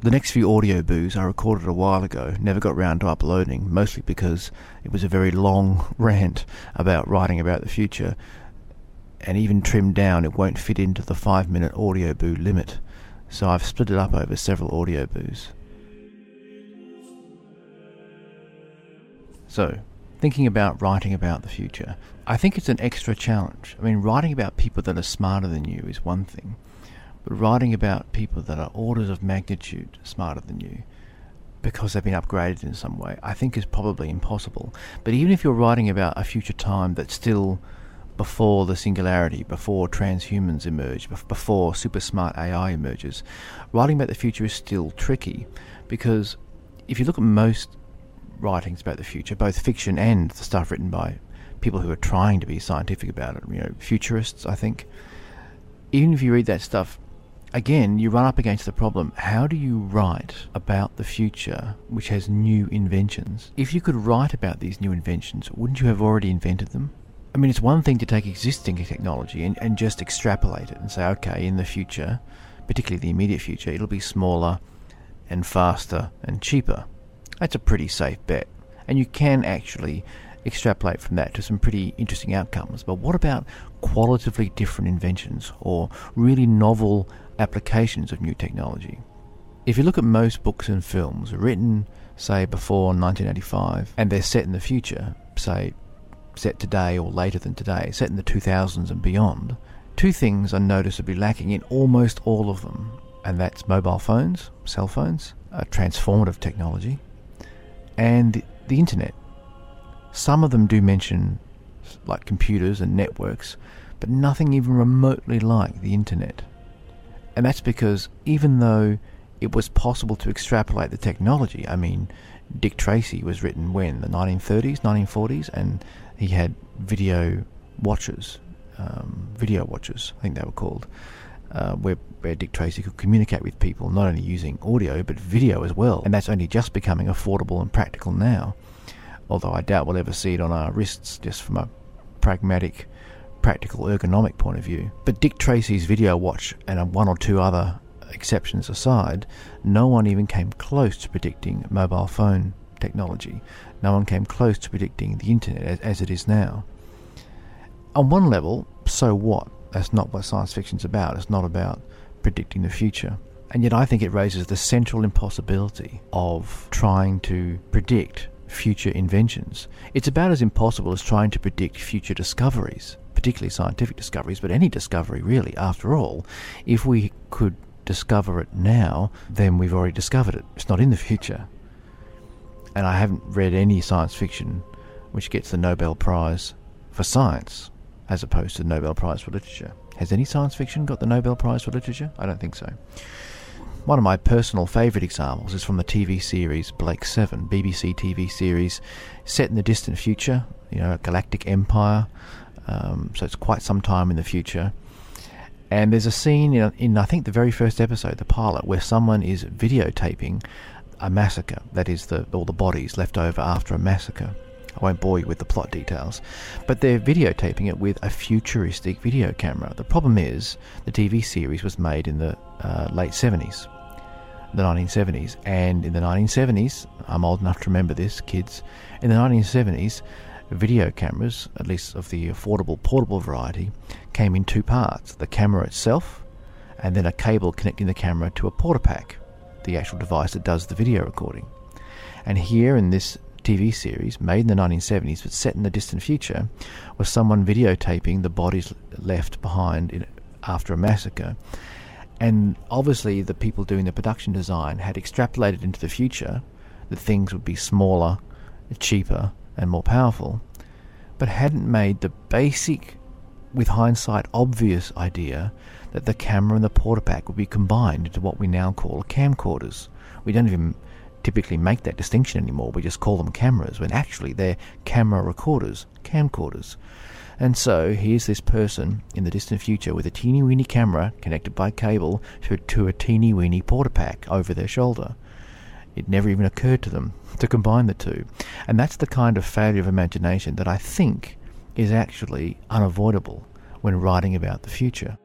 The next few audio boos I recorded a while ago, never got round to uploading, mostly because it was a very long rant about writing about the future, and even trimmed down it won't fit into the 5-minute audio boo limit, so I've split it up over several audio boos. So, thinking about writing about the future, I think it's an extra challenge. I mean, writing about people that are smarter than you is one thing, but writing about people that are orders of magnitude smarter than you because they've been upgraded in some way, I think is probably impossible. But even if you're writing about a future time that's still before the singularity, before transhumans emerge, before super smart AI emerges, writing about the future is still tricky, because if you look at most writings about the future, both fiction and the stuff written by people who are trying to be scientific about it, futurists, I think, even if you read that stuff, again, you run up against the problem, how do you write about the future which has new inventions? If you could write about these new inventions, wouldn't you have already invented them? I mean, it's one thing to take existing technology and just extrapolate it and say, okay, in the future, particularly the immediate future, it'll be smaller and faster and cheaper. That's a pretty safe bet. And you can actually extrapolate from that to some pretty interesting outcomes. But what about qualitatively different inventions or really novel applications of new technology? If you look at most books and films written, say, before 1985, and they're set in the future, say, set today or later than today, set in the 2000s and beyond, two things are noticeably lacking in almost all of them, and that's mobile phones, cell phones, transformative technology, and the internet. Some of them do mention like computers and networks, but nothing even remotely like the internet. And that's because even though it was possible to extrapolate the technology, I mean, Dick Tracy was written when? The 1930s, 1940s, and he had video watches, I think they were called, where Dick Tracy could communicate with people not only using audio but video as well. And that's only just becoming affordable and practical now, although I doubt we'll ever see it on our wrists just from a pragmatic, practical, ergonomic point of view. But Dick Tracy's video watch, and one or two other exceptions aside, no one even came close to predicting mobile phone technology. No one came close to predicting the internet as it is now. On one level, so what? That's not what science fiction's about. It's not about predicting the future. And yet I think it raises the central impossibility of trying to predict future inventions. It's about as impossible as trying to predict future discoveries, particularly scientific discoveries, but any discovery really. After all, if we could discover it now, then we've already discovered it. It's not in the future. And I haven't read any science fiction which gets the Nobel Prize for science as opposed to the Nobel Prize for literature. Has any science fiction got the Nobel Prize for literature? I don't think so. One of my personal favourite examples is from the TV series Blake 7, BBC TV series set in the distant future, a galactic empire, so it's quite some time in the future. And there's a scene in I think the very first episode, the pilot, where someone is videotaping a massacre, that is all the bodies left over after a massacre. I won't bore you with the plot details, but they're videotaping it with a futuristic video camera. The problem is the TV series was made in the late 70s, the 1970s, and in the 1970s, I'm old enough to remember this, kids, in the 1970s, video cameras, at least of the affordable portable variety, came in two parts: the camera itself and then a cable connecting the camera to a portapack, the actual device that does the video recording. And here in this TV series, made in the 1970s but set in the distant future, was someone videotaping the bodies left behind after a massacre. And obviously the people doing the production design had extrapolated into the future that things would be smaller, cheaper and more powerful, but hadn't made the basic, with hindsight obvious idea that the camera and the portapack would be combined into what we now call camcorders. We don't even typically make that distinction anymore. We just call them cameras, when actually they're camera recorders, camcorders. And so here's this person in the distant future with a teeny weeny camera connected by cable to a teeny weeny portapack over their shoulder. It never even occurred to them to combine the two. And that's the kind of failure of imagination that I think is actually unavoidable when writing about the future.